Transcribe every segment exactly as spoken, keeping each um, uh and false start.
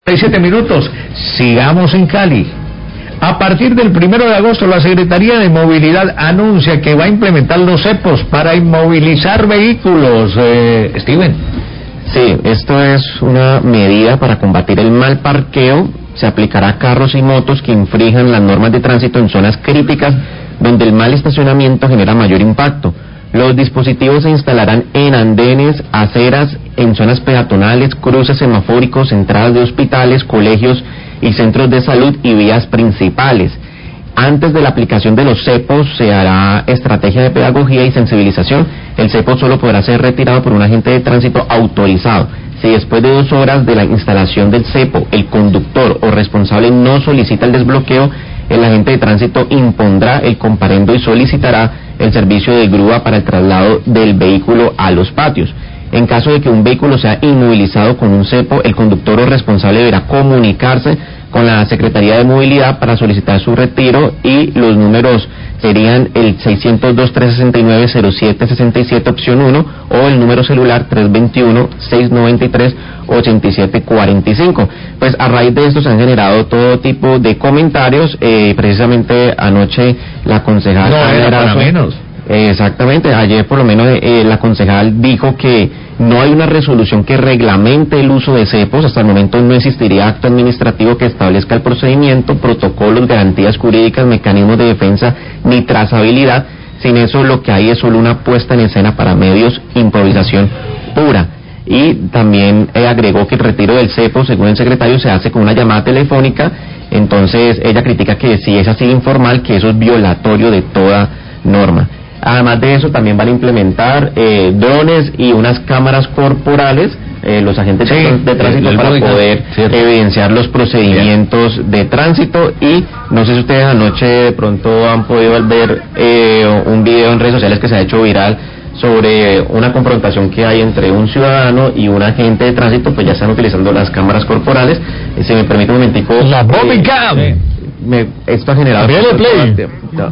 siete minutos, sigamos en Cali. A partir del primero de agosto, la Secretaría de Movilidad anuncia que va a implementar los cepos para inmovilizar vehículos. Eh, Steven. Sí, esto es una medida para combatir el mal parqueo. Se aplicará a carros y motos que infrinjan las normas de tránsito en zonas críticas donde el mal estacionamiento genera mayor impacto. Los dispositivos se instalarán en andenes, aceras, en zonas peatonales, cruces semafóricos, entradas de hospitales, colegios y centros de salud y vías principales. Antes de la aplicación de los cepos se hará estrategia de pedagogía y sensibilización. El cepo solo podrá ser retirado por un agente de tránsito autorizado. Si después de dos horas de la instalación del cepo el conductor o responsable no solicita el desbloqueo, el agente de tránsito impondrá el comparendo y solicitará el servicio de grúa para el traslado del vehículo a los patios. En caso de que un vehículo sea inmovilizado con un cepo, el conductor o responsable deberá comunicarse con la Secretaría de Movilidad para solicitar su retiro, y los números serían el seiscientos dos, trescientos sesenta y nueve, cero siete sesenta y siete opción uno o el número celular trescientos veintiuno, seiscientos noventa y tres, ochenta y siete cuarenta y cinco. Pues a raíz de esto se han generado todo tipo de comentarios. Eh, precisamente anoche la concejal... No era para menos. Eh, exactamente, ayer por lo menos eh, la concejal dijo que no hay una resolución que reglamente el uso de cepos. Hasta el momento no existiría acto administrativo que establezca el procedimiento, protocolos, garantías jurídicas, mecanismos de defensa ni trazabilidad. Sin eso lo que hay es solo una puesta en escena para medios, improvisación pura. Y también eh, agregó que el retiro del cepo, según el secretario, se hace con una llamada telefónica. Entonces ella critica que si es así informal, que eso es violatorio de toda norma. Además de eso, también van a implementar eh, drones y unas cámaras corporales, eh, los agentes sí, de tránsito, el, el para módica, poder cierto. evidenciar los procedimientos Bien. de tránsito. Y no sé si ustedes anoche de pronto han podido ver eh, un video en redes sociales que se ha hecho viral sobre una confrontación que hay entre un ciudadano y un agente de tránsito. Pues ya están utilizando las cámaras corporales. Eh, si me permite un momentico... La Bobby Cam. Eh, Me, esto ha generado... Play. No.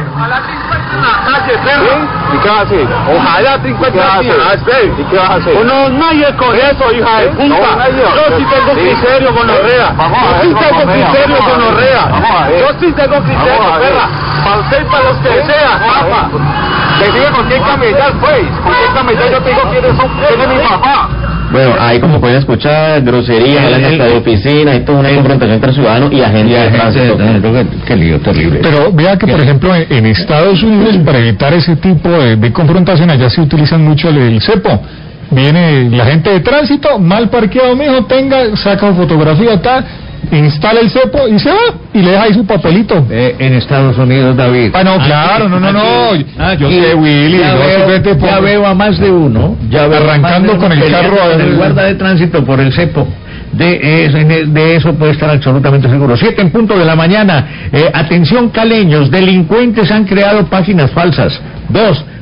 ¿Y qué hace? Ojalá te encuentres bien. ¿Y qué hace? No, nadie con eso, hija de puta. Yo sí tengo criterio con Orrea. Yo sí tengo criterio con Orrea. Yo sí tengo criterio, perra. Para usted y para los que sea, papá. Te sigue con quién camellar, pues. Con quién camellar yo te digo quién es, quién es mi papá. Bueno, ahí como pueden escuchar, groserías, hablan hasta de oficina, y toda una confrontación entre ciudadanos y agentes de tránsito. Qué lío terrible. Pero vea que, por ejemplo, en, en Estados Unidos, para evitar ese tipo de, de confrontación, allá se utilizan mucho el, el cepo. Viene la gente de tránsito, mal parqueado, mijo, tenga, saca fotografía acá, instala el cepo y se va, y le deja ahí su papelito. Eh, en Estados Unidos, David. Ah, no, claro, no, no, no. Aquí, yo sé, Willy. Ya, no, veo, ya veo a más de uno. Ya veo arrancando uno con el carro. Con el guarda de tránsito por el cepo. De, eh, de eso puede estar absolutamente seguro. Siete en punto de la mañana. Eh, atención, caleños. Delincuentes han creado páginas falsas. Dos.